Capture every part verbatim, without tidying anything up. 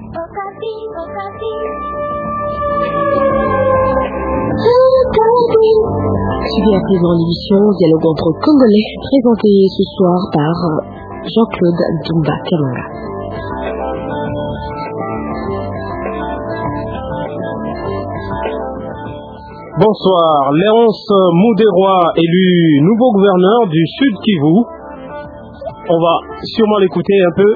Okapi, Okapi. Suivez à présent l'émission Dialogue entre Congolais, présentée ce soir par Jean-Claude Dumba Kamara. Bonsoir, Léonce Moudéroy, élu nouveau gouverneur du Sud Kivu. On va sûrement l'écouter un peu.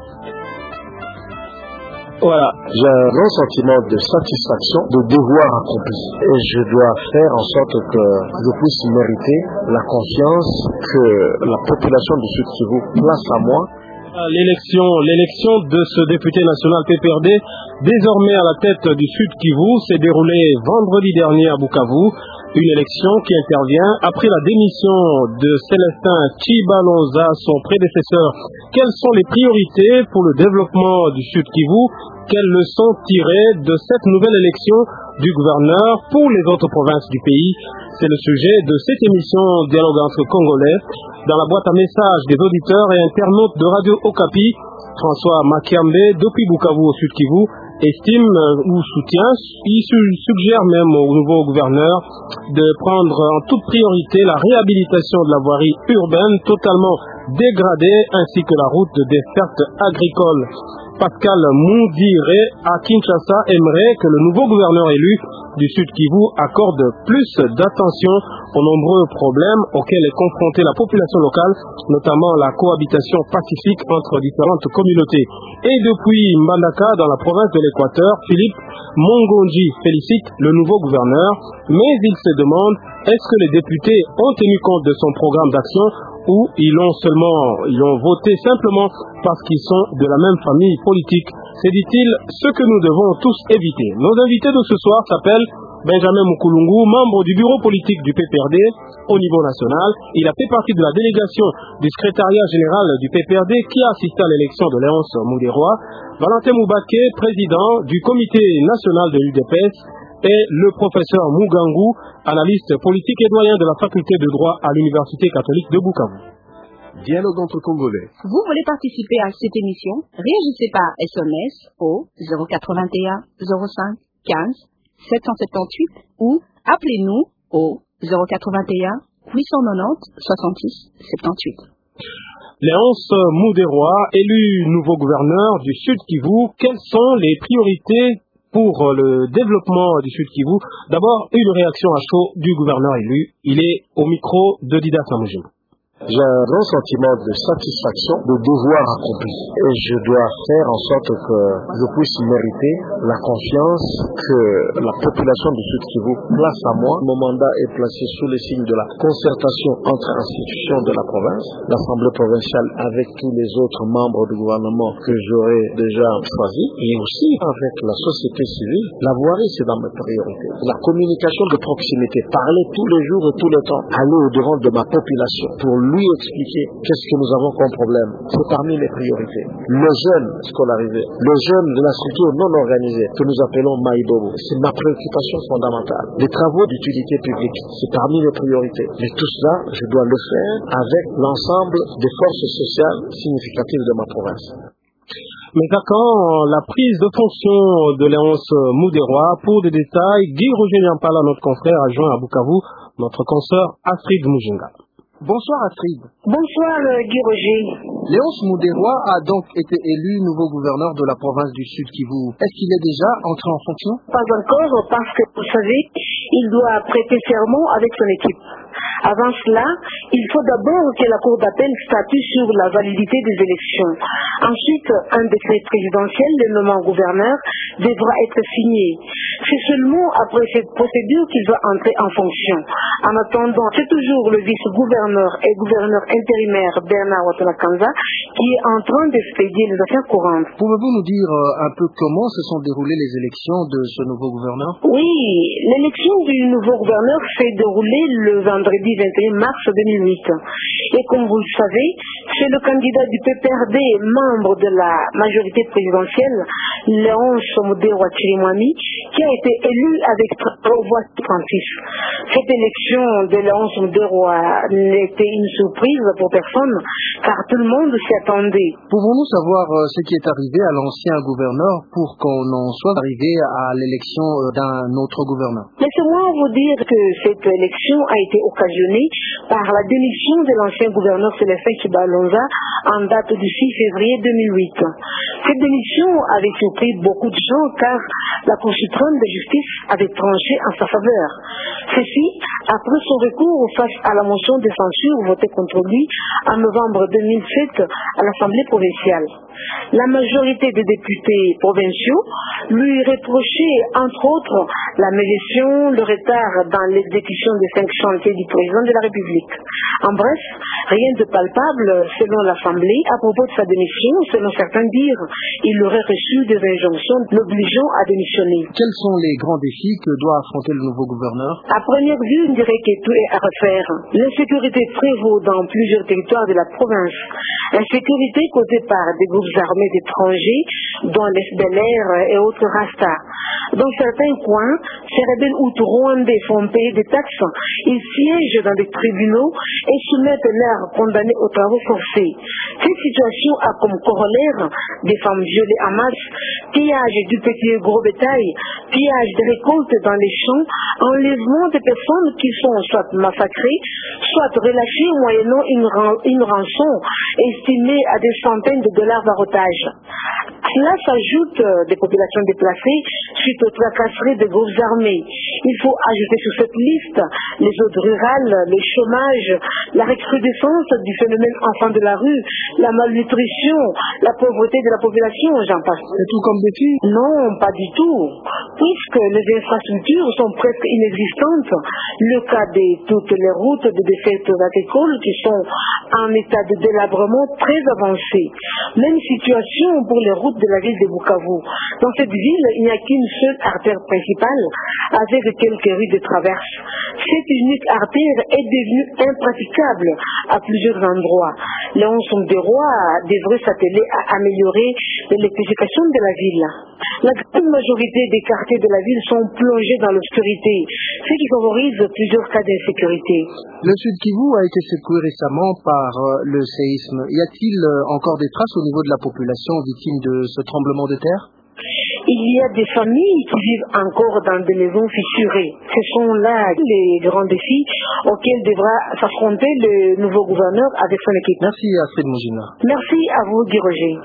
Voilà. J'ai un grand sentiment de satisfaction, de devoir accompli. Et je dois faire en sorte que je puisse mériter la confiance que la population du Sud Kivu place à moi. L'élection, l'élection de ce député national P P R D, désormais à la tête du Sud Kivu, s'est déroulée vendredi dernier à Bukavu. Une élection qui intervient après la démission de Célestin Chibalonza, son prédécesseur. Quelles sont les priorités pour le développement du Sud Kivu? Quelles leçons tirées de cette nouvelle élection du gouverneur pour les autres provinces du pays? C'est le sujet de cette émission Dialogue entre Congolais. Dans la boîte à messages des auditeurs et internautes de Radio Okapi, François Makiambe, depuis Bukavu au Sud Kivu, estime ou soutient, il suggère même au nouveau gouverneur de prendre en toute priorité la réhabilitation de la voirie urbaine totalement dégradée ainsi que la route de desserte agricole. Pascal Moundiré à Kinshasa aimerait que le nouveau gouverneur élu du Sud Kivu accorde plus d'attention aux nombreux problèmes auxquels est confrontée la population locale, notamment la cohabitation pacifique entre différentes communautés. Et depuis Mbandaka, dans la province de l'Équateur, Philippe Mongonji félicite le nouveau gouverneur, mais il se demande est-ce que les députés ont tenu compte de son programme d'action ou ils l'ont seulement, ils l'ont voté simplement parce qu'ils sont de la même famille politique. C'est, dit-il, ce que nous devons tous éviter. Nos invités de ce soir s'appellent Benjamin Mukulungu, membre du bureau politique du P P R D au niveau national. Il a fait partie de la délégation du secrétariat général du P P R D qui a assisté à l'élection de Léonce Moudéroy. Valentin Moubake, président du comité national de l'U D P S. Et le professeur Mugangu, analyste politique et doyen de la faculté de droit à l'Université catholique de Bukavu. Dialogue entre Congolais. Vous voulez participer à cette émission? Réagissez par S M S au zéro quatre-vingt-un zéro cinq quinze sept cent soixante-dix-huit ou appelez-nous au zéro quatre-vingt-un huit cent quatre-vingt-dix soixante-six soixante-dix-huit. Léonce Moudéroy, élu nouveau gouverneur du Sud Kivu, quelles sont les priorités pour le développement du Sud Kivu? D'abord, une réaction à chaud du gouverneur élu. Il est au micro de Dida Samouji. J'ai un grand sentiment de satisfaction, de devoir accompli. Et je dois faire en sorte que je puisse mériter la confiance que la population du Sud Kivu place à moi. Mon mandat est placé sous le signe de la concertation entre institutions de la province, l'Assemblée provinciale avec tous les autres membres du gouvernement que j'aurai déjà choisis, et aussi avec la société civile. La voirie, c'est dans mes priorités. La communication de proximité, parler tous les jours et tout le temps, aller au-devant de ma population pour lui expliquer qu'est-ce que nous avons comme problème. C'est parmi les priorités. Le jeune scolarisé, le jeune de la structure non organisée que nous appelons Maïbobo, c'est ma préoccupation fondamentale. Les travaux d'utilité publique, c'est parmi les priorités. Mais tout cela, je dois le faire avec l'ensemble des forces sociales significatives de ma province. Mais à quand la prise de fonction de Léonce Moudéroy? Pour des détails, Guy Roger Nyampala, notre confrère adjoint à Bukavu, notre consoeur Astrid Mujinga. Bonsoir Astrid. Bonsoir euh, Guy Roger. Léonce Moudéroy a donc été élu nouveau gouverneur de la province du Sud Kivu. Est-ce qu'il est déjà entré en fonction? Pas encore, parce que vous savez, il doit prêter serment avec son équipe. Avant cela, il faut d'abord que la Cour d'appel statue sur la validité des élections. Ensuite, un décret présidentiel le nommant gouverneur devra être signé. C'est seulement après cette procédure qu'il va entrer en fonction. En attendant, c'est toujours le vice-gouverneur et gouverneur intérimaire Bernard Watanakanza qui est en train d'expédier les affaires courantes. Pouvez-vous nous dire euh, un peu comment se sont déroulées les élections de ce nouveau gouverneur? Oui, l'élection du nouveau gouverneur s'est déroulée le vendredi vingt et un mars deux mille huit. Et comme vous le savez, c'est le candidat du P P R D, membre de la majorité présidentielle, Léonce Muderwa Chirimwami, qui a été élu avec voix trente-six. Cette élection de Léonce Muderwa n'était une surprise pour personne, car tout le monde s'y attendait. Pouvons-nous savoir euh, ce qui est arrivé à l'ancien gouverneur pour qu'on en soit arrivé à l'élection euh, d'un autre gouverneur? Laissez-moi vous dire que cette élection a été occasionnée par la démission de l'ancien gouverneur Célestin Chibalonza en date du six février deux mille huit. Cette démission avait surpris beaucoup de gens car la Cour suprême de justice avait tranché en sa faveur. Ceci après son recours face à la motion de censure votée contre lui en novembre deux mille sept à l'Assemblée provinciale. La majorité des députés provinciaux lui reprochaient entre autres la mégestion, le retard dans l'exécution des cinq chantiers du président de la République. En bref, rien de palpable selon l'Assemblée à propos de sa démission. Selon certains dire, il aurait reçu des injonctions l'obligeant à démissionner. Quels sont les grands défis que doit affronter le nouveau gouverneur? À première vue, on dirait que tout est à refaire. L'insécurité prévaut dans plusieurs territoires de la province. Insécurité causée par des groupes armés d'étrangers, dont les F D L R et autres Rasta. Dans certains coins, ces rebelles outre-rwandais font payer des taxes. Ils siègent dans des tribunaux et soumettent leurs condamnés aux travaux forcés. Cette situation a comme corollaire des femmes violées en masse, pillage du petit et gros bétail, pillage des récoltes dans les champs, enlèvement des personnes qui sont soit massacrées, soit relâchées moyennant une, ran une rançon estimée à des centaines de dollars d'arrotage. Cela s'ajoute euh, des populations déplacées suite aux tracasseries des groupes armés. Il faut ajouter sur cette liste les zones rurales, le chômage, la recrudescence du phénomène enfant de la rue, la malnutrition, la pauvreté de la population, j'en passe. C'est tout comme défi? Non, pas du tout. Puisque les infrastructures sont presque inexistantes. Le cas de toutes les routes de défaites agricoles qui sont en état de délabrement très avancé. Même situation pour les routes de la ville de Bukavu. Dans cette ville, il n'y a qu'une seule artère principale avec quelques rues de traverse. Cette unique artère est devenue impraticable à plusieurs endroits. Léonce Muderwa devrait s'atteler à améliorer l'électrification de la ville. La grande majorité des quartiers de la ville sont plongés dans l'obscurité, ce qui favorise plusieurs cas d'insécurité. Le Sud Kivu a été secoué récemment par le séisme. Y a-t-il encore des traces au niveau de la population victime de ce tremblement de terre? Il y a des familles qui vivent encore dans des maisons fissurées. Ce sont là les grands défis auxquels devra s'affronter le nouveau gouverneur avec son équipe. Merci Astrid Moujina. Merci à vous, Guy Roger.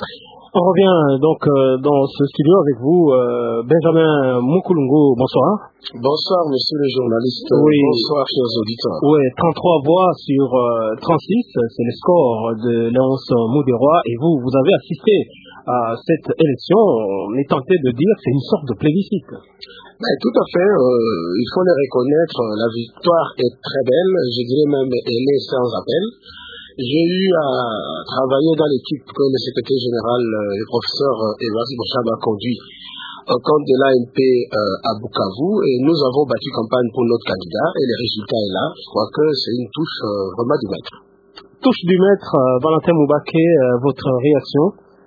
On revient donc euh, dans ce studio avec vous, euh, Benjamin Mukulungu. Bonsoir. Bonsoir, monsieur le journaliste. Oui. Bonsoir, chers auditeurs. Oui, trente-trois voix sur euh, trente-six, c'est le score de Léonce Muderwa. Et vous, vous avez assisté à cette élection. On est tenté de dire que c'est une sorte de plébiscite. Ben, tout à fait. Euh, il faut le reconnaître. La victoire est très belle. Je dirais même elle est sans appel. J'ai eu à travailler dans l'équipe que le secrétaire général, le professeur Edouard Bochab a conduit au compte de l'A M P euh, à Bukavu et nous avons battu campagne pour notre candidat et le résultat est là. Je crois que c'est une touche euh, vraiment du maître. Touche du maître, euh, Valentin Moubaké, euh, votre réaction?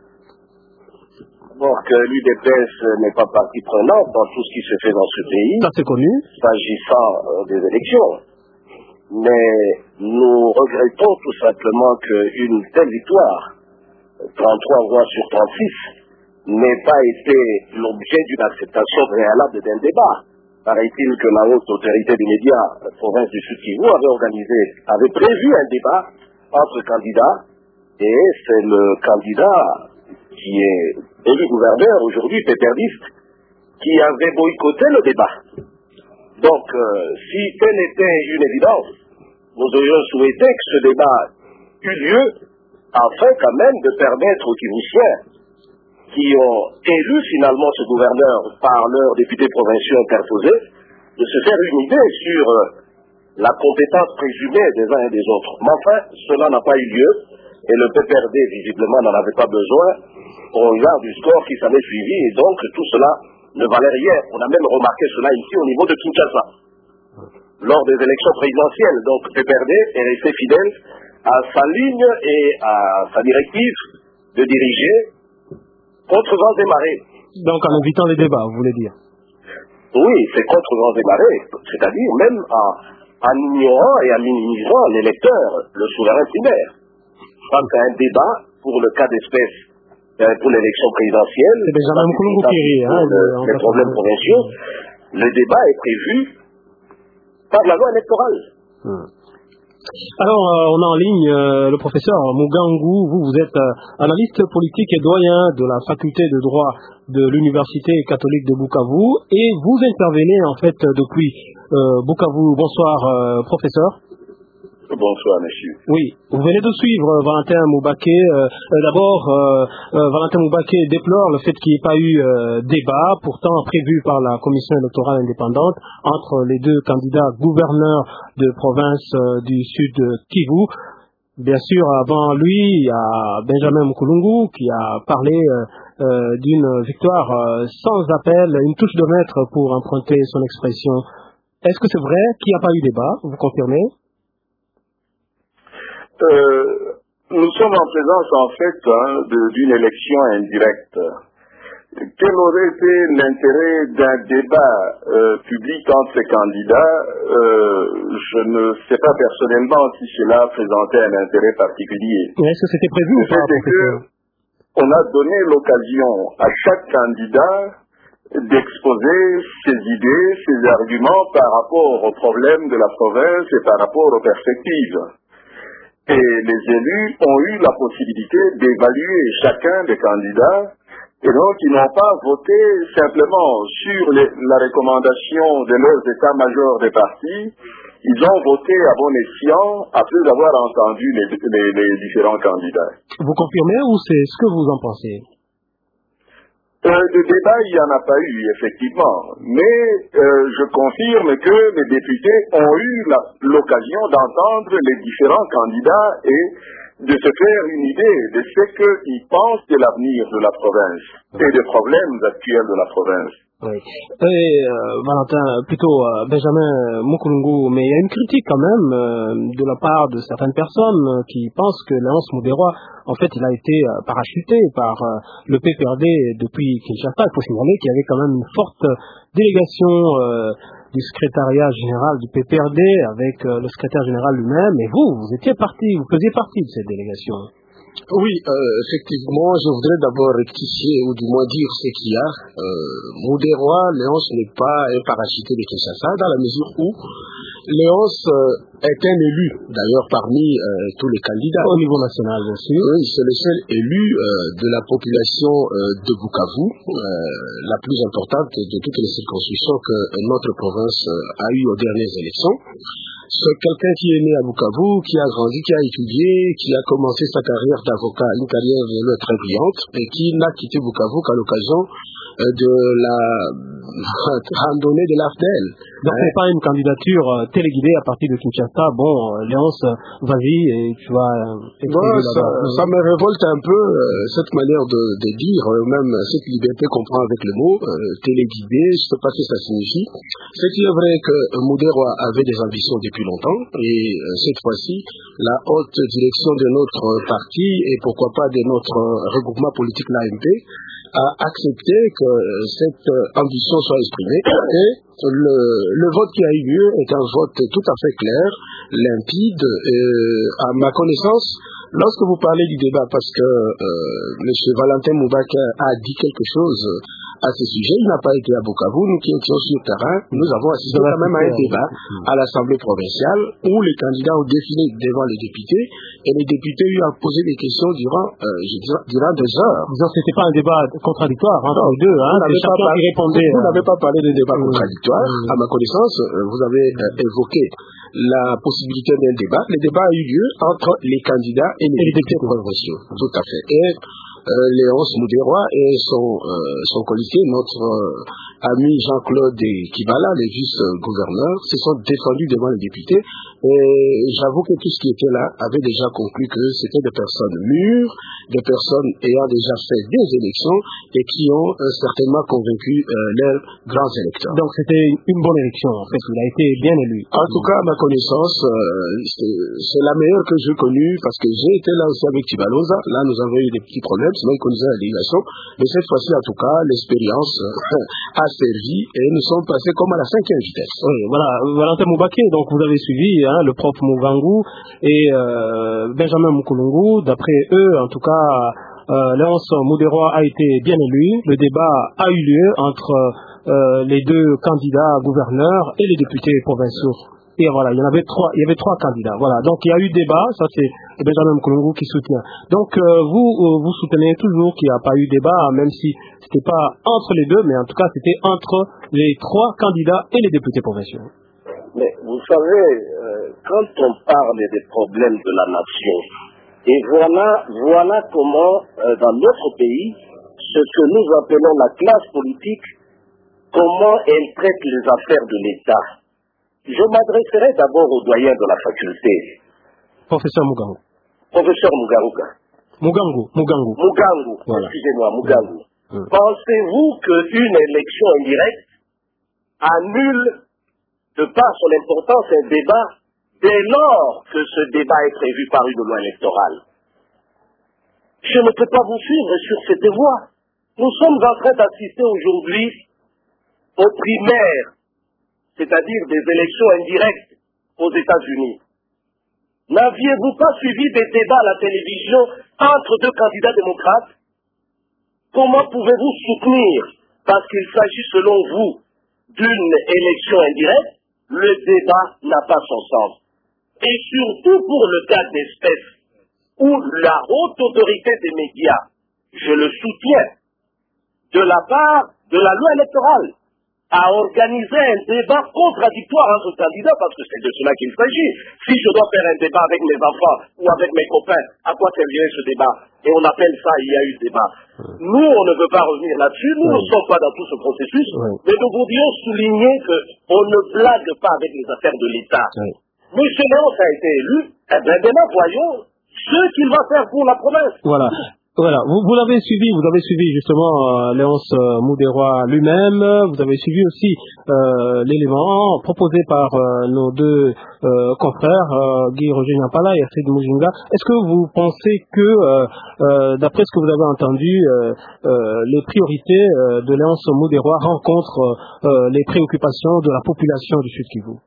Bon, que l'U D P S n'est pas partie prenante dans tout ce qui se fait dans ce pays. Ça c'est connu. S'agissant euh, des élections. Mais nous regrettons tout simplement qu'une telle victoire, trente-trois voix sur trente-six, n'ait pas été l'objet d'une acceptation préalable d'un débat. Paraît-il que la haute autorité des médias, la province du Sud Kivu, avait organisé, avait prévu un débat entre candidats, et c'est le candidat qui est élu gouverneur aujourd'hui, péterdiste, qui avait boycotté le débat. Donc, euh, si telle était une évidence, nous aurions souhaité que ce débat eût lieu afin quand même de permettre aux Kivusiens qui ont élu finalement ce gouverneur par leurs députés provinciaux interposés de se faire une idée sur euh, la compétence présumée des uns et des autres. Mais enfin, cela n'a pas eu lieu et le P P R D visiblement n'en avait pas besoin au regard du score qui s'en est suivi et donc tout cela ne valait rien. On a même remarqué cela ici au niveau de Kinshasa. lors des élections présidentielles. Donc P P R D est resté fidèle à sa ligne et à sa directive de diriger contre vents et marées. Donc en évitant les débats, vous voulez dire? Oui, c'est contre vents et marées, c'est-à-dire même en, en ignorant et en minimisant l'électeur, le souverain primaire. Face à un débat pour le cas d'espèce, euh, pour l'élection présidentielle, c'est déjà même Koulungu qui rit, hein, le, les problèmes provinciaux, le débat est prévu par la loi électorale. Hmm. Alors, euh, on a en ligne euh, le professeur Mugangu. Vous, vous êtes euh, analyste politique et doyen de la faculté de droit de l'Université catholique de Bukavu et vous intervenez en fait depuis euh, Bukavu. Bonsoir, euh, professeur. Bonsoir, monsieur. Oui, vous venez de suivre euh, Valentin Moubaké. Euh, euh, D'abord, euh, euh, Valentin Moubaké déplore le fait qu'il n'y ait pas eu euh, débat, pourtant prévu par la commission électorale indépendante, entre les deux candidats gouverneurs de province euh, du sud Kivu. Bien sûr, avant lui, il y a Benjamin Mkulungu qui a parlé euh, euh, d'une victoire euh, sans appel, une touche de maître pour emprunter son expression. Est-ce que c'est vrai qu'il n'y a pas eu débat? Vous confirmez? Euh, nous sommes en présence en fait hein, d'une élection indirecte. Quel aurait été l'intérêt d'un débat euh, public entre ces candidats? euh, Je ne sais pas personnellement si cela présentait un intérêt particulier. Est-ce que c'était prévu ou pas? C'est que on a donné l'occasion à chaque candidat d'exposer ses idées, ses arguments par rapport aux problèmes de la province et par rapport aux perspectives. Et les élus ont eu la possibilité d'évaluer chacun des candidats et donc ils n'ont pas voté simplement sur les, la recommandation de leurs états-majors des partis, ils ont voté à bon escient après avoir entendu les, les, les différents candidats. Vous confirmez ou c'est ce que vous en pensez? Euh, de débat, il n'y en a pas eu, effectivement. Mais euh, je confirme que les députés ont eu l'occasion d'entendre les différents candidats et de se faire une idée de ce qu'ils pensent de l'avenir de la province et des problèmes actuels de la province. Oui. Et, euh, Valentin, plutôt euh, Benjamin Mkulungu, mais il y a une critique quand même euh, de la part de certaines personnes euh, qui pensent que Léonce Moudéroy, en fait, il a été euh, parachuté par euh, le P P R D depuis Kinshasa. Il faut signaler qu'il y avait quand même une forte délégation euh, du secrétariat général du P P R D avec euh, le secrétaire général lui-même. Et vous, vous étiez parti, vous faisiez partie de cette délégation. Oui, euh, effectivement, je voudrais d'abord rectifier ou du moins dire ce qu'il y a. Euh, Moudéroy, Léonce n'est pas un parachuté de Kinshasa dans la mesure où Léonce euh, est un élu, d'ailleurs parmi euh, tous les candidats. Au niveau national, bien sûr. Oui, c'est le seul élu euh, de la population euh, de Bukavu, euh, la plus importante de toutes les circonscriptions que notre province euh, a eues aux dernières élections. C'est quelqu'un qui est né à Bukavu, qui a grandi, qui a étudié, qui a commencé sa carrière d'avocat, une carrière très brillante, et qui n'a quitté Bukavu qu'à l'occasion euh, de la randonnée de l'A F D L. Donc hein? C'est pas une candidature euh, téléguidée à partir de Kinshasa. Bon, euh, Léonce, vas-y et tu vas euh, bon, ça, ça me révolte un peu euh, cette manière de, de dire, euh, même cette liberté qu'on prend avec le mot euh, téléguidé, je ne sais pas ce que ça signifie. C'est qu'il est vrai que Moudéroy avait des ambitions depuis longtemps et euh, cette fois-ci, la haute direction de notre parti et pourquoi pas de notre regroupement politique, l'A M P, a accepté que cette ambition soit exprimée et le, le vote qui a eu lieu est un vote tout à fait clair, limpide. Et à ma connaissance, lorsque vous parlez du débat, parce que euh, M. Valentin Moubaké a dit quelque chose à ce sujet, il n'a pas été à Bukavu, nous qui étions sur le terrain, nous avons assisté quand même à un débat à l'Assemblée provinciale où les candidats ont défilé devant les députés et les députés lui ont posé des questions durant, euh, je dirais, durant deux heures. Disons, c'était pas un débat contradictoire entre les deux, hein, vous chacun pas, qui répondait. Vous n'avez pas parlé de débat mmh. contradictoire. Mmh. À ma connaissance, vous avez euh, évoqué la possibilité d'un débat. Le débat a eu lieu entre les candidats et les, et les députés provinciaux. Tout à fait. Et euh, Léonce Moudéroy et son, euh, son colistier, notre euh, ami Jean-Claude Kibala, les vice-gouverneurs, se sont défendus devant les députés. Et j'avoue que tout ce qui était là avait déjà conclu que c'était des personnes mûres, des personnes ayant déjà fait des élections et qui ont euh, certainement convaincu euh, leurs grands électeurs. Donc c'était une bonne élection, en fait, il a été bien élu. En tout cas, à ma connaissance, euh, c'est la meilleure que j'ai connue parce que j'ai été là aussi avec Tibaloza. Là, nous avons eu des petits problèmes, sinon ils connaissaient la délégation. Mais cette fois-ci, en tout cas, l'expérience euh, a servi et nous sommes passés comme à la cinquième vitesse. Oui, voilà, Valentin Moubaké, donc vous avez suivi hein, le prof Mouvangou et euh, Benjamin Moukoulungu. D'après eux, en tout cas, euh, Léonce Moudéroy a été bien élu. Le débat a eu lieu entre euh, les deux candidats gouverneurs et les députés provinciaux. Et voilà, il y en avait trois, il y avait trois candidats. Voilà, donc il y a eu débat, ça c'est Benjamin Moukoulungu qui soutient. Donc euh, vous, euh, vous soutenez toujours qu'il n'y a pas eu débat, même si c'était pas entre les deux, mais en tout cas c'était entre les trois candidats et les députés provinciaux. Mais vous savez, euh, quand on parle des problèmes de la nation, et voilà, voilà comment euh, dans notre pays, ce que nous appelons la classe politique, comment elle traite les affaires de l'État. Je m'adresserai d'abord au doyen de la faculté. Professeur Mugangu. Professeur Mugaruka. Mugangu, Mugangu. Mugangu, voilà. Excusez-moi, Mugangu. Mmh. Pensez-vous qu'une élection indirecte annule, de par son importance, un débat dès lors que ce débat est prévu par une loi électorale? Je ne peux pas vous suivre sur cette voie. Nous sommes en train d'assister aujourd'hui aux primaires, c'est-à-dire des élections indirectes aux États-Unis. N'aviez-vous pas suivi des débats à la télévision entre deux candidats démocrates? Comment pouvez-vous soutenir, parce qu'il s'agit selon vous d'une élection indirecte, le débat n'a pas son sens? Et surtout pour le cas d'espèce, où la haute autorité des médias, je le soutiens, de la part de la loi électorale, à organiser un débat contradictoire entre candidats, parce que c'est de cela qu'il s'agit. Si je dois faire un débat avec mes enfants ou avec mes copains, à quoi servirait ce débat? Et on appelle ça, il y a eu débat. Nous, on ne veut pas revenir là-dessus, nous ne sommes pas dans tout ce processus, mais nous voudrions souligner qu'on ne blague pas avec les affaires de l'État. Monsieur Léonce a été élu, et bien maintenant, voyons ce qu'il va faire pour la province. Voilà. Voilà, vous, vous l'avez suivi, vous avez suivi justement euh, Léonce euh, Moudéroy lui-même, vous avez suivi aussi euh, l'élément proposé par euh, nos deux euh, confrères, euh, Guy Roger Nyampala et Astrid Mujinga. Est-ce que vous pensez que, euh, euh, d'après ce que vous avez entendu, euh, euh, les priorités euh, de Léonce Moudéroy rencontrent euh, les préoccupations de la population du Sud Kivu?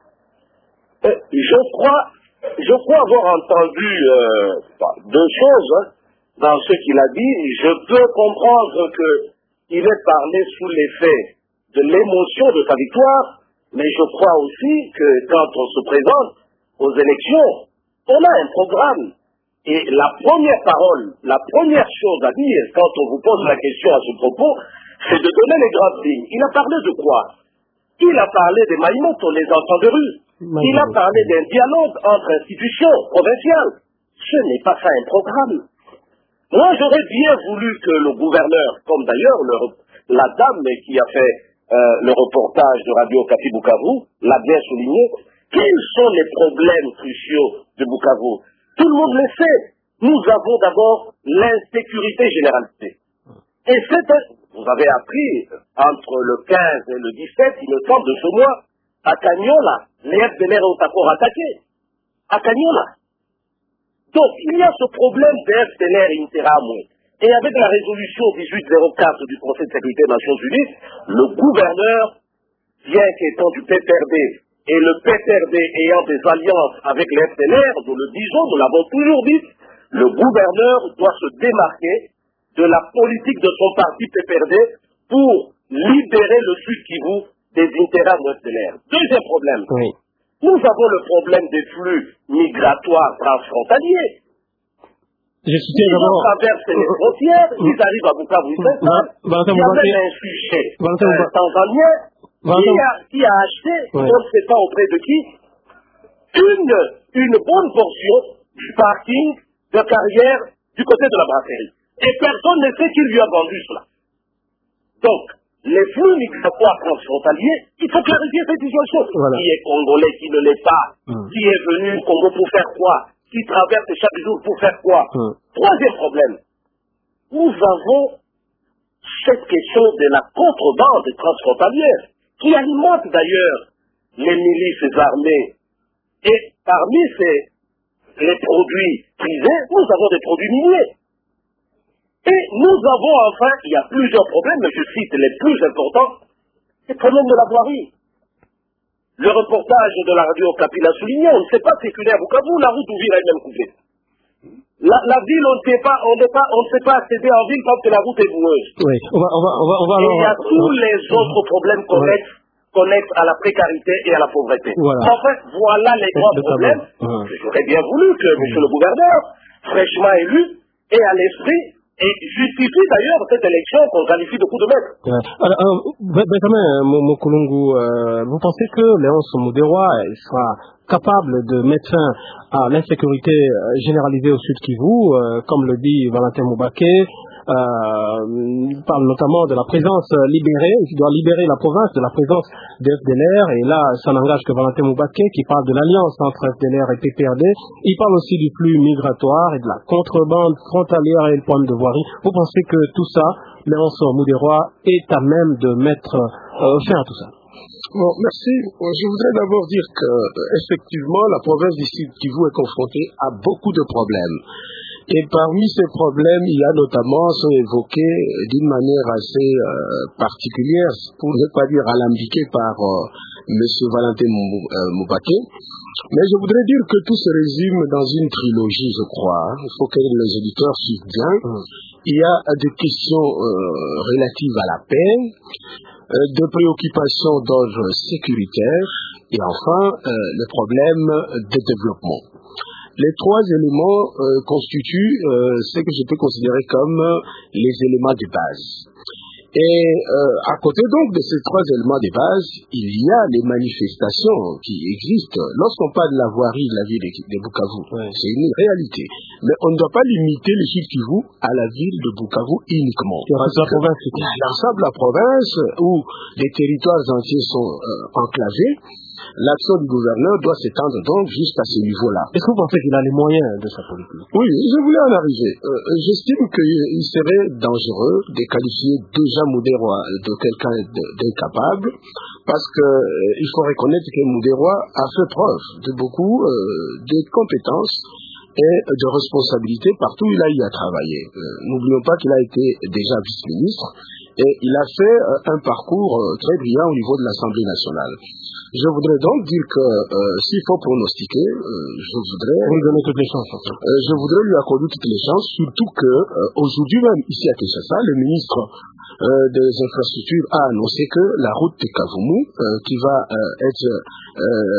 euh, Je crois, je crois avoir entendu euh, deux choses, hein. Dans ce qu'il a dit, je peux comprendre qu'il ait parlé sous l'effet de l'émotion de sa victoire, mais je crois aussi que quand on se présente aux élections, on a un programme. Et la première parole, la première chose à dire quand on vous pose la question à ce propos, c'est de donner les grandes lignes. Il a parlé de quoi? Il a parlé des maïmotes, les enfants de rue. Il a parlé d'un dialogue entre institutions provinciales. Ce n'est pas ça un programme. Moi, j'aurais bien voulu que le gouverneur, comme d'ailleurs le, la dame qui a fait euh, le reportage de Radio Okapi Bukavu, l'a bien souligné, quels sont les problèmes cruciaux de Bukavu? Tout le monde le sait. Nous avons d'abord l'insécurité généralisée. Et c'est, vous avez appris, entre le quinze et le dix-sept, il me semble, de ce mois, à Kanyola, les F D L R ont encore attaqué. À Kanyola. Donc, il y a ce problème de F D L R Interamwe. Et avec la résolution dix-huit zéro quatre du Conseil de sécurité des Nations Unies, le gouverneur, bien qu'étant du P P R D, et le P P R D ayant des alliances avec les F D L R, nous le disons, nous l'avons toujours dit, le gouverneur doit se démarquer de la politique de son parti P P R D pour libérer le Sud Kivu des intérêts de F D L R. Deuxième problème. Oui. Nous avons le problème des flux migratoires transfrontaliers. Je soutiens ils d'abord. Ils traversent les frontières, ils arrivent à Bukavu. Il y avait un sujet euh, tanzanien qui a, qui a acheté, oui. on ne sait pas auprès de qui, une, une bonne portion du parking de carrière du côté de la brasserie. Et personne ne sait qui lui a vendu cela. Donc, les flux migratoires transfrontaliers, il faut clarifier cette situation. Voilà. Qui est congolais, qui ne l'est pas, mmh. qui est venu au Congo pour faire quoi, qui traverse chaque jour pour faire quoi. Mmh. Troisième problème, nous avons cette question de la contrebande transfrontalière, qui alimente d'ailleurs les milices armées. Et parmi ces, les produits prisés, nous avons des produits miniers. Et nous avons enfin, il y a plusieurs problèmes, mais je cite les plus importants, les problèmes de la voirie. Le reportage de la radio Okapi l'a souligné, on ne sait pas circuler à Bukavu, la route Ouvira est même coupée. La, la ville, on ne sait pas, on n'est pas, on ne sait pas accéder en ville parce que la route est boueuse. Oui, on va, on va, on va, on va Et alors... il y a tous les autres problèmes connexes, ouais. connexes à la précarité et à la pauvreté. Voilà. En fait, voilà les grands problèmes ouais. que j'aurais bien voulu que ouais. monsieur le gouverneur, fraîchement élu, ait à l'esprit et justifie d'ailleurs cette élection qu'on qualifie de coup de maître. Ouais. Alors, alors, Benjamin Mokolongu, euh, vous pensez que Léonce Muderwa sera capable de mettre fin à l'insécurité généralisée au Sud Kivu, euh, comme le dit Valentin Moubaké, euh, il parle notamment de la présence libérée, qui doit libérer la province de la présence de F D L R, et là, ça n'engage que Valentin Moubaké, qui parle de l'alliance entre F D L R et P P R D. Il parle aussi du flux migratoire et de la contrebande frontalière et le problème de voirie. Vous pensez que tout ça, Léonce Muderwa est à même de mettre euh, fin à tout ça? Bon, merci. Je voudrais d'abord dire que, effectivement, la province du Sud Kivu est confrontée à beaucoup de problèmes. Et parmi ces problèmes, il y a notamment, sont évoqués d'une manière assez euh, particulière, pour ne pas dire alambiquée par euh, M. Valentin Moubaké. Mais je voudrais dire que tout se résume dans une trilogie, je crois. Il faut que les auditeurs suivent bien. Il y a des questions euh, relatives à la paix, euh, de préoccupations d'ordre sécuritaire, et enfin, euh, le problème de développement. Les trois éléments euh, constituent euh, ce que je peux considérer comme les éléments de base. Et euh, à côté donc de ces trois éléments de base, il y a les manifestations qui existent. Lorsqu'on parle de la voirie de la ville de, de Bukavu, ouais. c'est une réalité. Mais on ne doit pas limiter le Sud Kivu à la ville de Bukavu uniquement. Parce que l'ensemble de la province où les territoires entiers sont euh, enclavés, l'action du gouverneur doit s'étendre donc jusqu'à ce niveau-là. Est-ce que vous pensez qu'il a les moyens de sa politique? Oui, je voulais en arriver. Euh, J'estime qu'il serait dangereux de qualifier déjà Muderwa de quelqu'un d'incapable, parce que euh, il faut reconnaître que Muderwa a fait preuve de beaucoup euh, de compétences et de responsabilités partout où il a eu à travailler. Euh, N'oublions pas qu'il a été déjà vice-ministre et il a fait euh, un parcours euh, très brillant au niveau de l'Assemblée nationale. Je voudrais donc dire que euh, s'il faut pronostiquer, euh, je voudrais lui donner toutes les chances. En fait. euh, je voudrais lui accorder toutes les chances, surtout que euh, aujourd'hui même ici à Kinshasa, le ministre euh, des infrastructures a annoncé que la route de Kavumu, euh, qui va euh, être euh,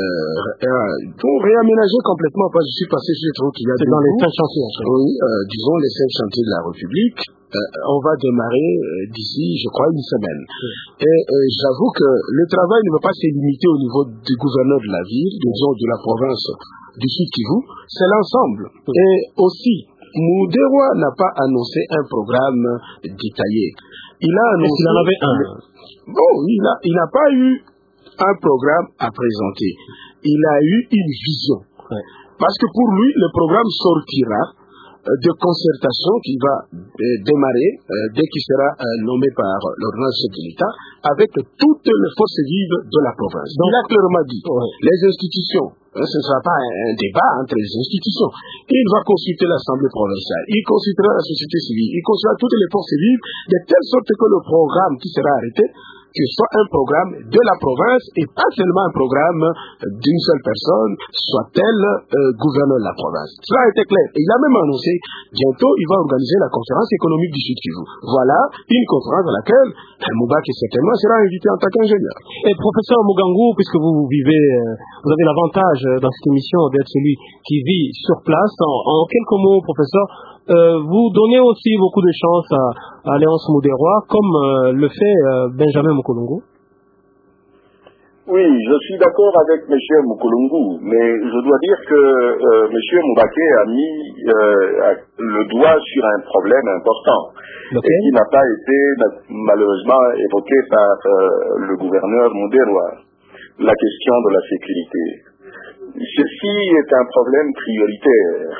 euh, réaménagée complètement, parce que je suis passé sur cette route il y a deux dans les cinq chantiers. En fait. Oui, euh, disons les cinq chantiers de la République. Euh, on va démarrer euh, d'ici, je crois, une semaine. Oui. Et euh, j'avoue que le travail ne va pas se limiter au niveau du gouverneur de la ville, disons de la province du Sud Kivu, c'est l'ensemble. Oui. Et aussi, Muderwa n'a pas annoncé un programme détaillé. Il a annoncé... Est-ce qu'il en avait un? Bon, il n'a il a pas eu un programme à présenter. Il a eu une vision. Oui. Parce que pour lui, le programme sortira de concertation qui va euh, démarrer euh, dès qu'il sera euh, nommé par l'ordonnance chef de l'État avec toutes les forces vives de la province. Donc, il a clairement dit, ouais. les institutions, hein, ce ne sera pas un, un débat entre les institutions. Il va consulter l'Assemblée provinciale, il consultera la société civile, il consultera toutes les forces vives, de telle sorte que le programme qui sera arrêté que ce soit un programme de la province et pas seulement un programme d'une seule personne, soit-elle euh, gouverneur de la province. Cela a été clair. Et il a même annoncé, bientôt, il va organiser la conférence économique du Sud Kivu. Voilà une conférence à laquelle Moubaké certainement sera invité en tant qu'ingénieur. Et professeur Mugangou, puisque vous vivez, vous avez l'avantage dans cette émission d'être celui qui vit sur place, en, en quelques mots, professeur, Euh, vous donnez aussi beaucoup de chance à, à Léonce Muderwa, comme euh, le fait euh, Benjamin Mokolongo. Oui, je suis d'accord avec M. Mukulungu, mais je dois dire que euh, M. Moubaké a mis euh, le doigt sur un problème important okay. et qui n'a pas été malheureusement évoqué par euh, le gouverneur Mouderoa, la question de la sécurité. Ceci est un problème prioritaire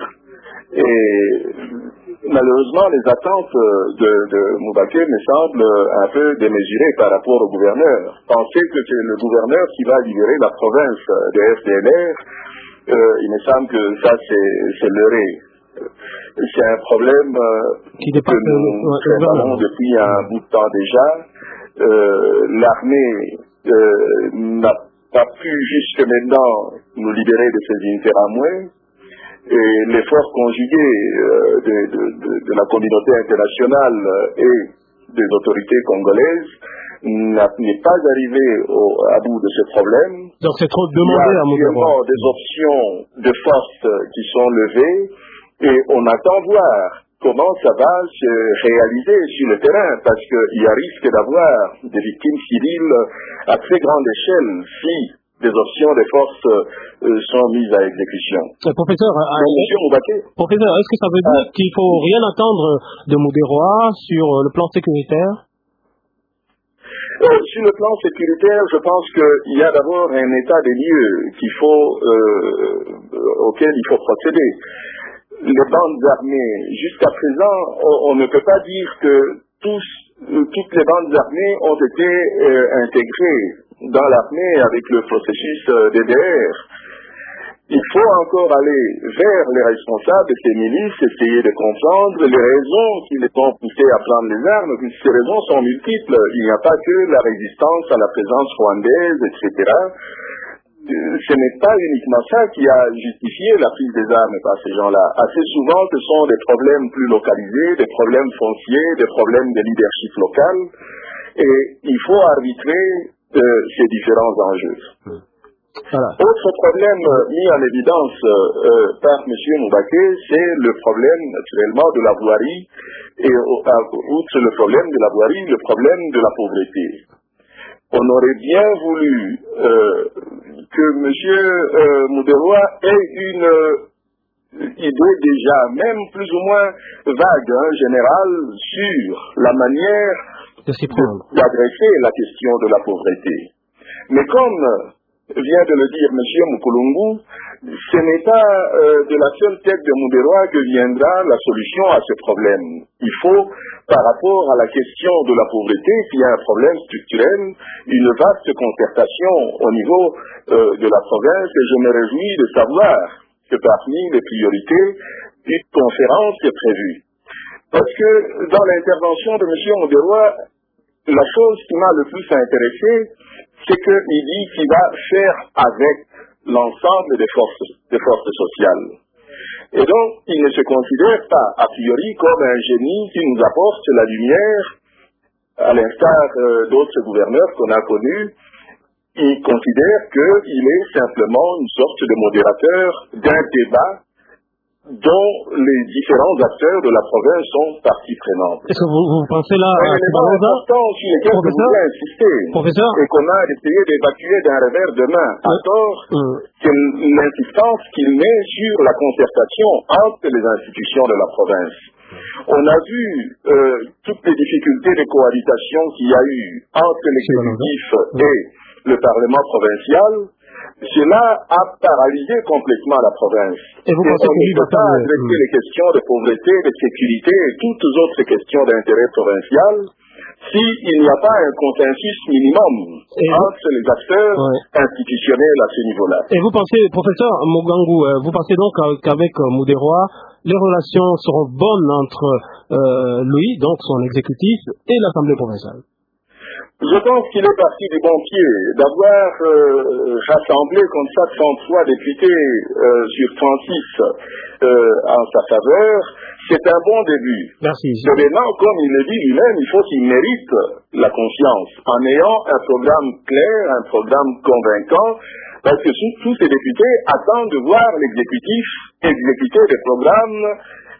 et malheureusement, les attentes de, de Moubaké me semblent un peu démesurées par rapport au gouverneur. Penser que c'est le gouverneur qui va libérer la province de F D L R, euh, il me semble que ça, c'est leurré. C'est un problème euh, qui que nous traitons depuis un bout de temps déjà. Euh, L'armée euh, n'a pas pu jusque maintenant nous libérer de ces interamoués. Et l'effort conjugué euh, de, de, de, de la communauté internationale et des autorités congolaises n'est pas arrivé au, à bout de ce problème. Donc c'est trop demandé à mon Il y a actuellement des options de force qui sont levées et on attend voir comment ça va se réaliser sur le terrain parce qu'il y a risque d'avoir des victimes civiles à très grande échelle si des options de force euh, sont mises à exécution. Euh, professeur, euh, Monsieur Moubaké, professeur, est-ce que ça veut dire euh, qu'il ne faut rien attendre de Mouderoa sur euh, le plan sécuritaire? euh, Sur le plan sécuritaire, je pense qu'il y a d'abord un état des lieux qu'il faut, euh, auquel il faut procéder. Les bandes armées, jusqu'à présent, on, on ne peut pas dire que tous, toutes les bandes armées ont été euh, intégrées dans l'armée avec le processus D D R. Il faut encore aller vers les responsables de ces milices, essayer de comprendre les raisons qui les ont poussés à prendre les armes. Ces raisons sont multiples. Il n'y a pas que la résistance à la présence rwandaise, et cetera. Ce n'est pas uniquement ça qui a justifié la prise des armes par ces gens-là. Assez souvent, ce sont des problèmes plus localisés, des problèmes fonciers, des problèmes de leadership local. Et il faut arbitrer de ces différents enjeux. Voilà. Autre problème mis en évidence euh, par M. Moubaké, c'est le problème naturellement de la voirie et outre le problème de la voirie, le problème de la pauvreté. On aurait bien voulu euh, que M. Euh, Mouderoa ait une euh, idée déjà, même plus ou moins vague, hein, générale, sur la manière d'adresser la question de la pauvreté. Mais comme vient de le dire M. Mukulungu, ce n'est pas euh, de la seule tête de Mouderoa que viendra la solution à ce problème. Il faut, par rapport à la question de la pauvreté, qui est un problème structurel, une vaste concertation au niveau euh, de la province, et je me réjouis de savoir que parmi les priorités, une conférence est prévue. Parce que dans l'intervention de M. Mouderoa, la chose qui m'a le plus intéressé, c'est qu'il dit qu'il va faire avec l'ensemble des forces, des forces sociales. Et donc, il ne se considère pas, a priori, comme un génie qui nous apporte la lumière, à l'instar euh, d'autres gouverneurs qu'on a connus. Il considère qu'il est simplement une sorte de modérateur d'un débat dont les différents acteurs de la province sont partie prenante. Est-ce que vous, vous pensez là à l'élément important sur lequel je voudrais insister et qu'on a essayé d'évacuer d'un revers de main à tort, euh. c'est l'insistance qu'il met sur la concertation entre les institutions de la province. On a vu euh, toutes les difficultés de cohabitation qu'il y a eu entre l'exécutif et le Parlement provincial. Cela a paralysé complètement la province. Et vous et pensez on que ne peut pas adresser les questions de pauvreté, de sécurité et toutes autres questions d'intérêt provincial s'il n'y a pas un consensus minimum et entre vous... les acteurs ouais. institutionnels à ce niveau-là. Et vous pensez, professeur Mogangu, vous pensez donc qu'avec Mouderoa, les relations seront bonnes entre euh, lui, donc son exécutif, et l'Assemblée provinciale? Je pense qu'il est parti du bon pied. D'avoir euh, rassemblé comme ça trente-trois députés euh, sur trente-six euh, en sa faveur, c'est un bon début. Merci. Maintenant, comme il le dit lui-même, il faut qu'il mérite la confiance en ayant un programme clair, un programme convaincant, parce que tous ces députés attendent de voir l'exécutif exécuter des programmes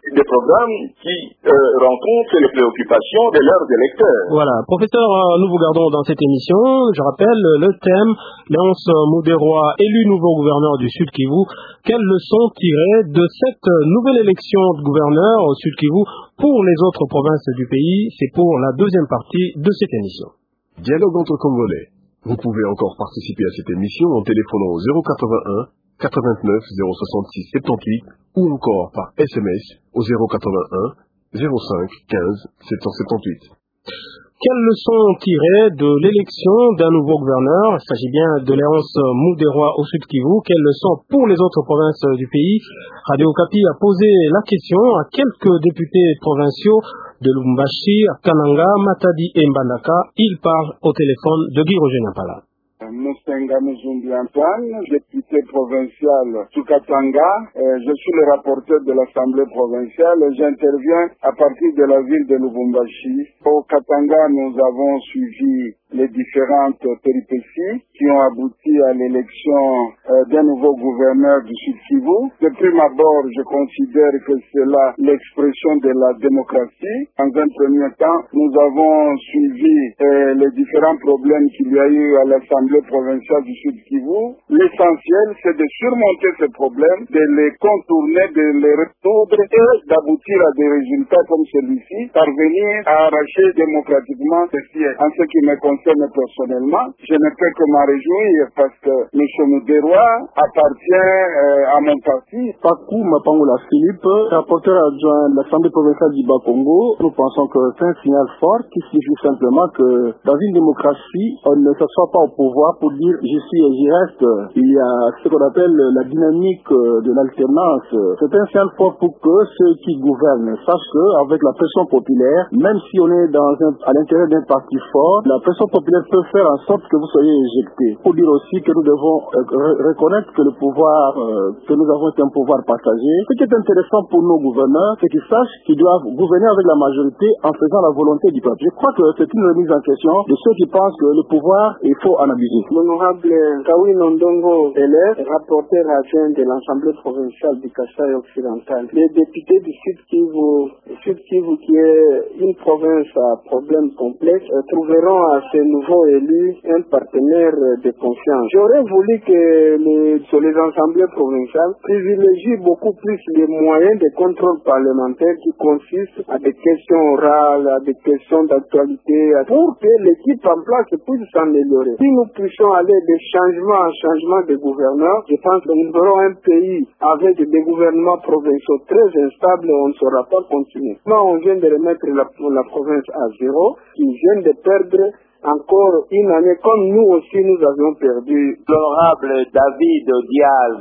des programmes qui euh, rencontrent les préoccupations de leurs électeurs. Voilà, professeur, nous vous gardons dans cette émission. Je rappelle le thème, Léonce Moudéroy, élu nouveau gouverneur du Sud Kivu. Quelles leçons tirer de cette nouvelle élection de gouverneur au Sud Kivu pour les autres provinces du pays? C'est pour la deuxième partie de cette émission. Dialogue entre Congolais. Vous pouvez encore participer à cette émission en téléphonant au zéro quatre-vingt-un quatre-vingt-neuf zéro soixante-six soixante-dix-huit ou encore par S M S au zéro quatre-vingt-un zéro cinq quinze sept cent soixante-dix-huit. Quelles leçons tirer de l'élection d'un nouveau gouverneur? Il s'agit bien de Léonce Moudéroy au Sud Kivu. Quelles leçons pour les autres provinces du pays? Radio Okapi a posé la question à quelques députés provinciaux de Lubumbashi, Kananga, Matadi et Mbandaka. Ils parlent au téléphone de Guy Roger Nampala. Mustenga Muzumbi Antoine, député provincial du Katanga. Euh, je suis le rapporteur de l'Assemblée provinciale et j'interviens à partir de la ville de Lubumbashi. Au Katanga, nous avons suivi les différentes péripéties qui ont abouti à l'élection euh, d'un nouveau gouverneur du Sud Kivu. De prime abord, je considère que c'est là l'expression de la démocratie. En un premier temps, nous avons suivi euh, les différents problèmes qu'il y a eu à l'Assemblée provinciale du Sud Kivu. L'essentiel, c'est de surmonter ces problèmes, de les contourner, de les résoudre et d'aboutir à des résultats comme celui-ci, parvenir à arracher démocratiquement ce siège. En ce qui me concerne personnellement, je ne peux que m'en réjouir parce que M. Moudéroy appartient euh, à mon parti. Pakou Mapangoula Philippe, rapporteur adjoint de l'Assemblée provinciale du Bas-Congo. Nous pensons que c'est un signal fort qui signifie simplement que dans une démocratie, on ne s'assoit pas au pouvoir pour dire je suis et j'y reste. Il y a ce qu'on appelle la dynamique de l'alternance. C'est un signal fort pour que ceux qui gouvernent sachent qu'avec la pression populaire, même si on est dans un, à l'intérieur d'un parti fort, la pression populaire peut faire en sorte que vous soyez éjecté. Pour dire aussi que nous devons euh, reconnaître que le pouvoir, euh, que nous avons un pouvoir partagé. Ce qui est intéressant pour nos gouverneurs, c'est qu'ils sachent qu'ils doivent gouverner avec la majorité en faisant la volonté du peuple. Je crois que c'est une remise en question de ceux qui pensent que le pouvoir, il faut en abuser. L'honorable Kawi Nondongo Belair, rapporteur adjoint de l'Assemblée provinciale du Kasaï occidental. Les députés du Sud Kivu, Sud Kivu qui est une province à problème complexe, euh, trouveront à ces nouveaux élus un partenaire de confiance. J'aurais voulu que les, sur les assemblées provinciales privilégient beaucoup plus les moyens de contrôle parlementaire qui consistent à des questions orales, à des questions d'actualité, pour que l'équipe en place puisse s'améliorer. Si nous puissions aller de changement en changement de gouverneurs, je pense que nous aurons un pays avec des gouvernements provinciaux très instables et on ne saura pas continuer. Maintenant, on vient de remettre la, la province à zéro, qui vient de perdre encore une année comme nous aussi nous avions perdu. L'honorable David Diaz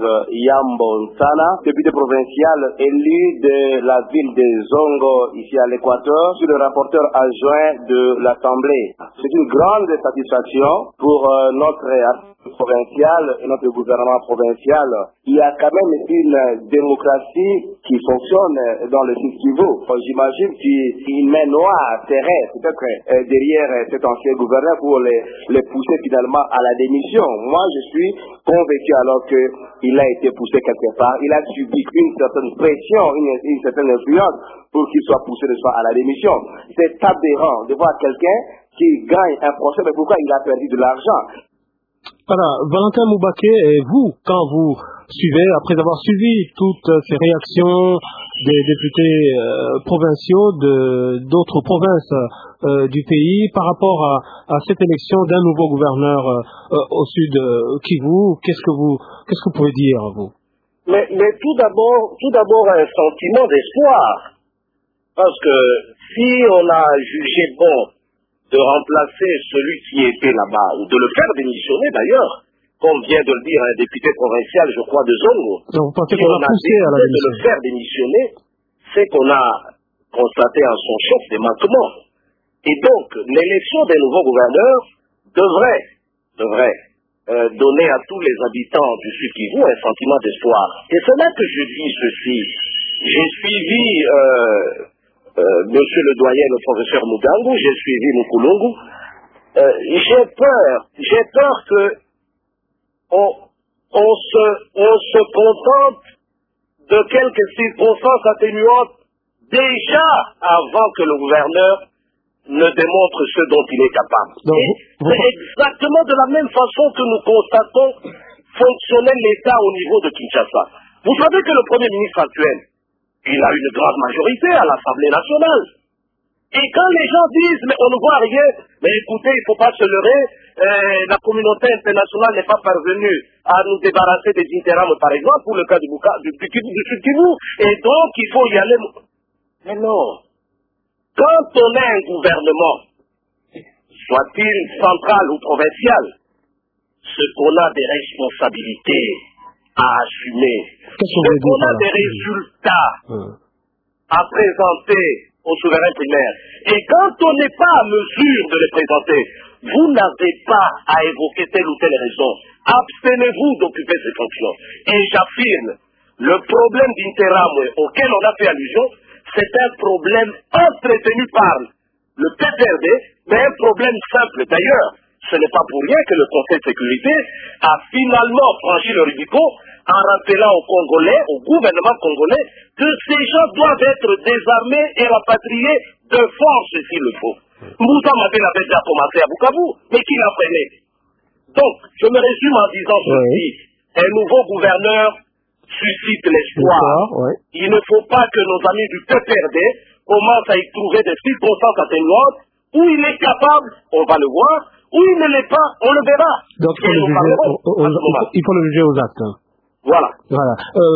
Yambonsana, député provincial élu de la ville de Zongo ici à l'Équateur, je suis le rapporteur adjoint de l'Assemblée. C'est une grande satisfaction pour euh, notre Assemblée provinciale et notre gouvernement provincial. Il y a quand même une démocratie qui fonctionne dans le Sud Kivu. J'imagine qu'une main noire serait peut-être euh, derrière cet ancien gouvernement pour les, les pousser finalement à la démission. Moi, je suis convaincu alors qu'il a été poussé quelque part. Il a subi une certaine pression, une, une certaine influence pour qu'il soit poussé de soi à la démission. C'est aberrant de voir quelqu'un qui gagne un procès, mais pourquoi il a perdu de l'argent? Voilà, Valentin Moubaké, et vous, quand vous suivez, après avoir suivi toutes ces réactions des députés euh, provinciaux de d'autres provinces euh, du pays par rapport à, à cette élection d'un nouveau gouverneur euh, au sud euh, Kivu, qu'est-ce que vous qu'est-ce que vous pouvez dire, vous? Mais, mais tout d'abord, tout d'abord un sentiment d'espoir, parce que si on a jugé bon de remplacer celui qui était là-bas, ou de le faire démissionner d'ailleurs, comme vient de le dire un député provincial, je crois, de Zongo. Donc, vous pensez si qu'on on a a poussé à la décidé de le faire démissionner, c'est qu'on a constaté en son chef des manquements. Et donc, l'élection des nouveaux gouverneurs devrait, devrait euh, donner à tous les habitants du Sud Kivu un sentiment d'espoir. Et c'est là que je dis ceci. J'ai suivi euh, euh, monsieur le doyen, le professeur Mugangu, j'ai suivi Mukulungu. Euh, j'ai peur, j'ai peur que on, on, se, on se contente de quelques circonstances atténuantes déjà avant que le gouverneur ne démontre ce dont il est capable. Donc, Et vous, c'est exactement de la même façon que nous constatons fonctionner l'État au niveau de Kinshasa. Vous savez que le Premier ministre actuel, il a une grande majorité à l'Assemblée nationale. Et quand les gens disent, mais on ne voit rien, mais écoutez, il ne faut pas se leurrer, euh, la communauté internationale n'est pas parvenue à nous débarrasser des Interam, par exemple, pour le cas du Buka, du, du, du, du Kivu, et donc il faut y aller. Mais non. Quand on a un gouvernement, soit-il central ou provincial, ce qu'on a des responsabilités à assumer, ce qu'on a des résultats hum. à présenter aux souverains primaires. Et quand on n'est pas à mesure de les présenter, vous n'avez pas à évoquer telle ou telle raison. Abstenez-vous d'occuper ces fonctions. Et j'affirme, le problème d'Interamwe auquel on a fait allusion, c'est un problème entretenu par le P P R D, mais un problème simple. D'ailleurs, ce n'est pas pour rien que le Conseil de sécurité a finalement franchi le Rubicon en rappelant aux Congolais, au gouvernement congolais, que ces gens doivent être désarmés et rapatriés de force s'il le faut. Moussa Mabel avait déjà commencé à Bukavu, mais qui l'a freiné. Donc, je me résume en disant ceci. Un nouveau gouverneur suscite l'espoir. Oui. Il ne faut pas que nos amis du P P R D commencent à y trouver des circonstances atténuantes. Où il est capable, on va le voir. Où il ne l'est pas, on le verra. Donc, il faut, le juger, au, au, au, il faut le juger aux actes. Voilà. Voilà.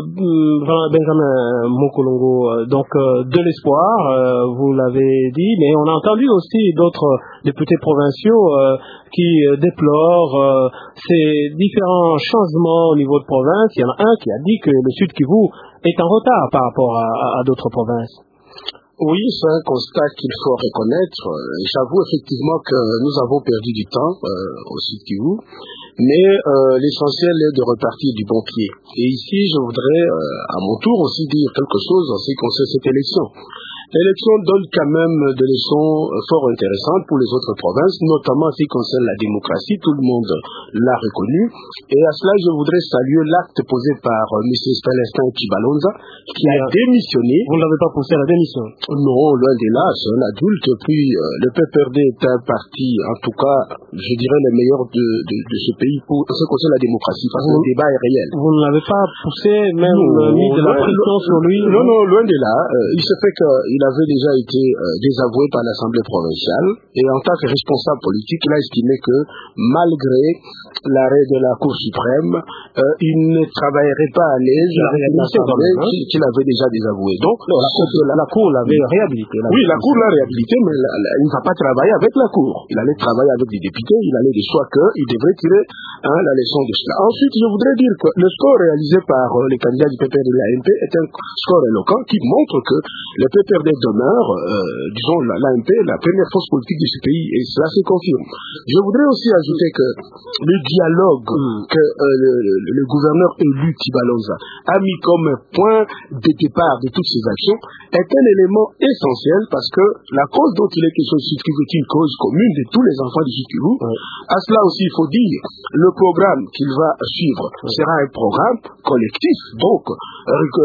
Euh, Benjamin Mokolongo, euh, donc euh, de l'espoir, euh, vous l'avez dit, mais on a entendu aussi d'autres députés provinciaux euh, qui euh, déplorent euh, ces différents changements au niveau de province. Il y en a un qui a dit que le Sud Kivu est en retard par rapport à, à, à d'autres provinces. Oui, c'est un constat qu'il faut reconnaître. J'avoue effectivement que nous avons perdu du temps euh, au Sud Kivu, mais euh, l'essentiel est de repartir du bon pied. Et ici, je voudrais euh, à mon tour aussi dire quelque chose en ce qui concerne cette élection. L'élection donne quand même des leçons fort intéressantes pour les autres provinces, notamment en ce qui concerne la démocratie. Tout le monde l'a reconnu. Et à cela, je voudrais saluer l'acte posé par euh, M. Célestin Chibalonza, qui a démissionné. Vous ne l'avez pas poussé à la démission? Non, loin de là, c'est un adulte. Puis euh, le P P R D est un parti, en tout cas, je dirais, le meilleur de, de, de ce pays pour ce qui concerne la démocratie, parce que le débat est réel. Vous ne l'avez pas poussé, même non, mis de la pression sur lui? Non, non, loin de là. Euh, il se fait qu'il avait déjà été euh, désavoué par l'Assemblée provinciale, et en tant que responsable politique, il a estimé que, malgré l'arrêt de la Cour suprême, euh, il ne travaillerait pas à l'aise avec l'Assemblée hein? qu'il avait déjà désavoué. Donc, non, la, cour, la, la Cour l'avait réhabilité. La oui, la Cour l'a réhabilité, mais la, la, il ne va pas travailler avec la Cour. Il allait travailler avec des députés, il allait de soi qu'il devrait tirer hein, la leçon de cela. Ensuite, je voudrais dire que le score réalisé par euh, les candidats du P P R D de l'A M P est un score éloquent qui montre que le P P R D demeure, euh, disons, l'A M P, la première force politique de ce pays, et cela se confirme. Je voudrais aussi ajouter que le dialogue mm. que euh, le, le, le gouverneur élu Chibalonza a mis comme point de départ de toutes ces actions est un élément essentiel parce que la cause dont il est question du Sud Kivu est une cause commune de tous les enfants du Sud Kivu. Mm. À cela aussi, il faut dire, le programme qu'il va suivre mm. sera un programme collectif, donc avec,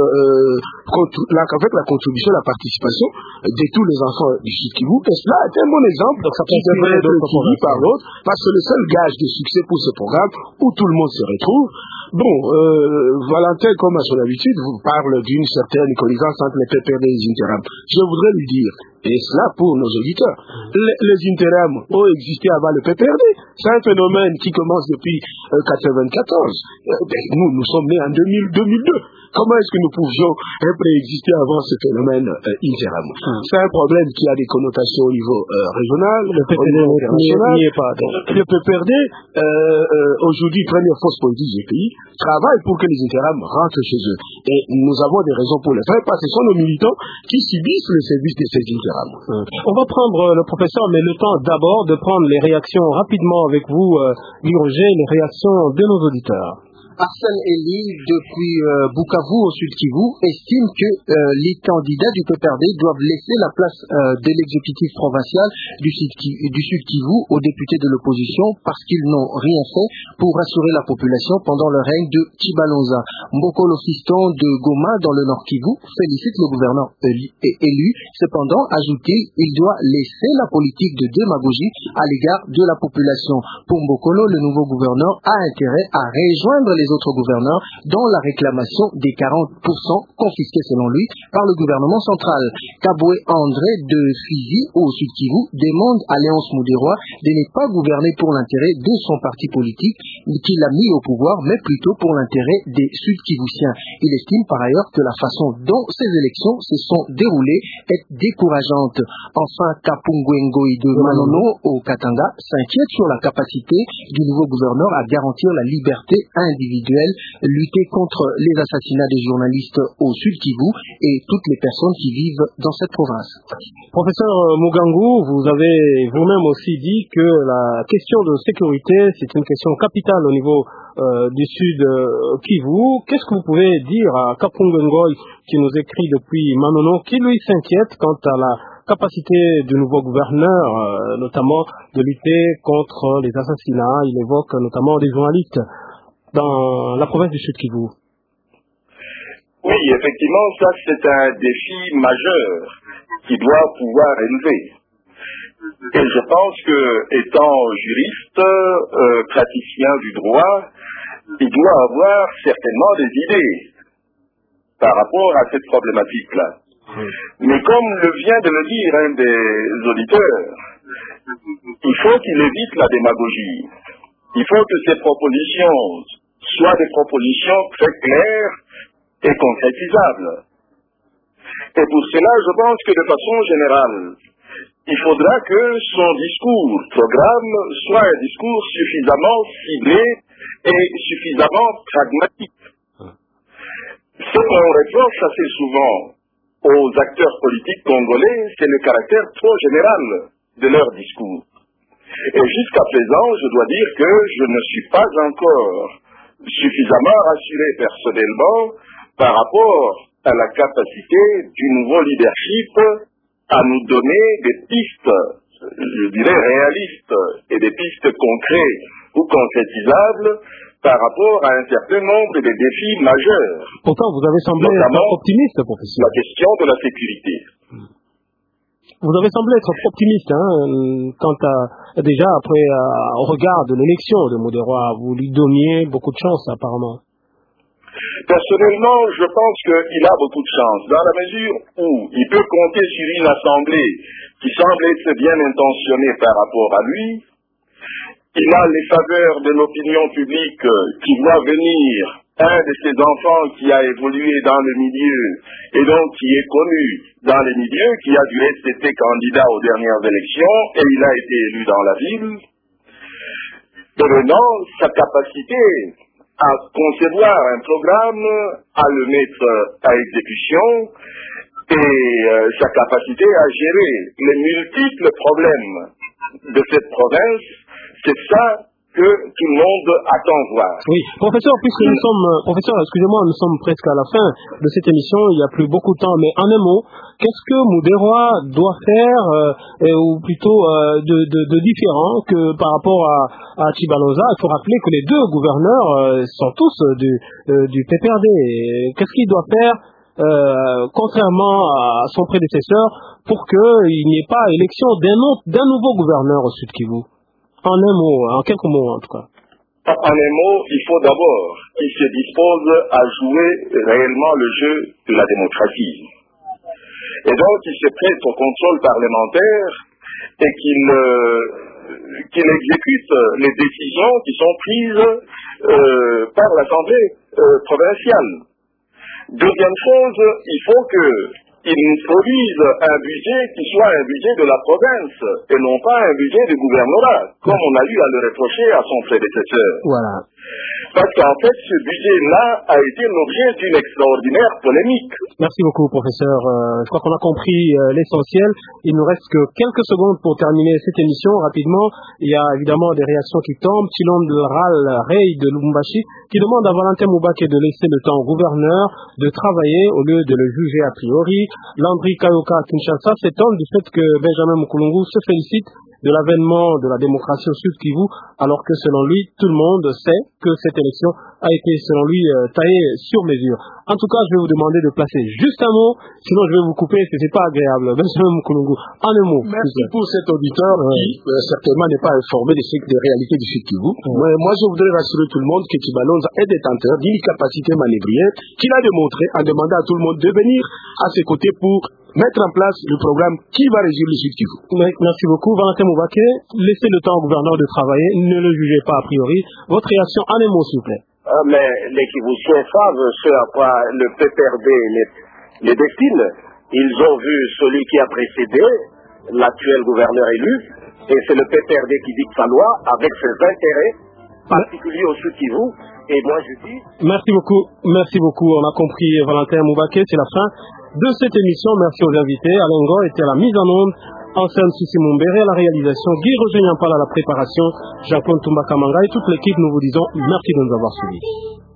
euh, la, avec la contribution, la participation de tous les enfants du Sud Kivu. Et cela est un bon exemple donc, ça qui devrait être suivi par l'autre, parce que le seul gage de succès pour ce programme, où tout le monde se retrouve. Bon, euh, Valentin, comme à son habitude, vous parle d'une certaine connivence entre les P P R D et les Interam. Je voudrais lui dire, et cela pour nos auditeurs, les, les Interam ont existé avant le P P R D. C'est un phénomène qui commence depuis euh, mille neuf cent quatre-vingt-quatorze. Euh, ben, nous, nous sommes nés en deux mille, deux mille deux. Comment est-ce que nous pouvions préexister avant ce phénomène euh, Interam? Hum. C'est un problème qui a des connotations au niveau euh, régional, le P P R D international. N'y est pas. Donc. Le P P R D, euh, euh, aujourd'hui, première force politique du pays, travaille pour que les Interam rentrent chez eux. Et nous avons des raisons pour le faire, parce que ce sont nos militants qui subissent le service de ces Interam. Hum. On va prendre euh, le professeur, mais le temps d'abord de prendre les réactions rapidement avec vous, euh, Guy Roger, les réactions de nos auditeurs. Arsène Eli, depuis euh, Bukavu au Sud Kivu, estime que euh, les candidats du P P R D doivent laisser la place euh, de l'exécutif provincial du Sud, du Sud Kivu aux députés de l'opposition parce qu'ils n'ont rien fait pour rassurer la population pendant le règne de Chibalonza. Mbokolo Fiston de Goma dans le Nord Kivu félicite le gouverneur élu. Cependant, ajoute-t-il, il doit laisser la politique de démagogie à l'égard de la population. Pour Mbokolo, le nouveau gouverneur a intérêt à rejoindre les autres gouverneurs dans la réclamation des quarante pour cent confisqués selon lui par le gouvernement central. Kaboué André de Fizi au Sud Kivu demande à Léonce Moudéroy de ne pas gouverner pour l'intérêt de son parti politique qui l'a mis au pouvoir, mais plutôt pour l'intérêt des Sud-Kivusiens. Il estime par ailleurs que la façon dont ces élections se sont déroulées est décourageante. Enfin, Kapungwengoi de Manono au Katanga s'inquiète sur la capacité du nouveau gouverneur à garantir la liberté individuelle, lutter contre les assassinats des journalistes au Sud Kivu et toutes les personnes qui vivent dans cette province. Professeur Mugangou, vous avez vous-même aussi dit que la question de sécurité, c'est une question capitale au niveau euh, du Sud euh, Kivu. Qu'est-ce que vous pouvez dire à Kapungwengoi qui nous écrit depuis Manono, qui lui s'inquiète quant à la capacité du nouveau gouverneur, euh, notamment de lutter contre les assassinats? Il évoque notamment des journalistes dans la province du Sud Kivu. Oui, effectivement, ça c'est un défi majeur qui doit pouvoir relever. Et je pense que, étant juriste, euh, praticien du droit, il doit avoir certainement des idées par rapport à cette problématique-là. Mais comme le vient de le dire un des auditeurs, il faut qu'il évite la démagogie. Il faut que ces propositions soient des propositions très claires et concrétisables. Et pour cela, je pense que de façon générale, il faudra que son discours, programme, soit un discours suffisamment ciblé et suffisamment pragmatique. Ce qu'on reproche assez souvent aux acteurs politiques congolais, c'est le caractère trop général de leur discours. Et jusqu'à présent, je dois dire que je ne suis pas encore suffisamment rassuré personnellement par rapport à la capacité du nouveau leadership à nous donner des pistes, je dirais réalistes, et des pistes concrètes ou concrétisables par rapport à un certain nombre de défis majeurs. Pourtant, vous avez semblé être optimiste, professeur. La question de la sécurité. Vous avez semblé être optimiste, hein, quant à, déjà après, à, au regard de l'élection de Moudéroy, vous lui donniez beaucoup de chance, apparemment. Personnellement, je pense qu'il a beaucoup de chance, dans la mesure où il peut compter sur une assemblée qui semble être bien intentionnée par rapport à lui. Il a les faveurs de l'opinion publique qui voit venir un de ses enfants qui a évolué dans le milieu et donc qui est connu dans les milieux, qui a du reste été candidat aux dernières élections et il a été élu dans la ville. Devenant sa capacité à concevoir un programme, à le mettre à exécution et euh, sa capacité à gérer les multiples problèmes de cette province, c'est ça que tout le monde attend voir. Oui, professeur, puisque nous sommes, professeur, excusez-moi, nous sommes presque à la fin de cette émission, il n'y a plus beaucoup de temps, mais en un mot, qu'est-ce que Moudéroy doit faire, euh, ou plutôt euh, de, de, de différent que par rapport à, à Chibalonza? Il faut rappeler que les deux gouverneurs euh, sont tous euh, du, euh, du P P R D. Qu'est-ce qu'il doit faire, euh, contrairement à son prédécesseur, pour qu'il n'y ait pas élection d'un, d'un nouveau gouverneur au Sud Kivu? En un mot, en quelques mots en tout cas. En un mot, il faut d'abord qu'il se dispose à jouer réellement le jeu de la démocratie. Et donc, il se prête au contrôle parlementaire et qu'il euh, qu'il exécute les décisions qui sont prises euh, par l'Assemblée euh, provinciale. Deuxième chose, il faut que il nous produise un budget qui soit un budget de la province et non pas un budget du gouvernorat, comme on a eu à le reprocher à son prédécesseur. Voilà. Parce qu'en fait, ce budget-là a été l'objet d'une extraordinaire polémique. Merci beaucoup, professeur. Euh, je crois qu'on a compris euh, l'essentiel. Il nous reste que quelques secondes pour terminer cette émission. Rapidement, il y a évidemment des réactions qui tombent. Chilondral Rey de Lubumbashi qui demande à Valentin Moubaké de laisser le temps au gouverneur de travailler au lieu de le juger a priori. Landry Kayoka à Kinshasa s'étonne du fait que Benjamin Mukulungu se félicite de l'avènement de la démocratie au Sud Kivu, alors que selon lui, tout le monde sait que cette élection a été, selon lui, euh, taillée sur mesure. En tout cas, je vais vous demander de placer juste un mot, sinon je vais vous couper, ce n'est pas agréable. Benjamin Mukulungu, en un mot. Merci pour cet auditeur ouais. qui, euh, certainement, n'est pas informé des, des réalités du Sud Kivu. Ouais. Moi, moi, je voudrais rassurer tout le monde que Tibalonza est détenteur d'une capacité manœuvrière qu'il a démontré en demandant à tout le monde de venir à ses côtés pour mettre en place le programme qui va régir le Sud Kivu. Merci beaucoup. Valentin Moubaké, laissez le temps au gouverneur de travailler, ne le jugez pas a priori. Votre réaction en un mot, s'il vous plaît. Ah, mais les Kivusiens savent ce à quoi le P P R D les, les destine. Ils ont vu celui qui a précédé, l'actuel gouverneur élu, et c'est le P P R D qui dicte sa loi avec ses intérêts particuliers au Sud Kivu. Et moi je dis... Merci beaucoup, merci beaucoup. On a compris Valentin Moubaké, c'est la fin de cette émission. Merci aux invités. Alain Ngo était à la mise en onde, Anselme Sissi Mumbere à la réalisation, Guy Roger Nyampal à la préparation, Jacques Toumba Kamanga et toute l'équipe, nous vous disons merci de nous avoir suivis.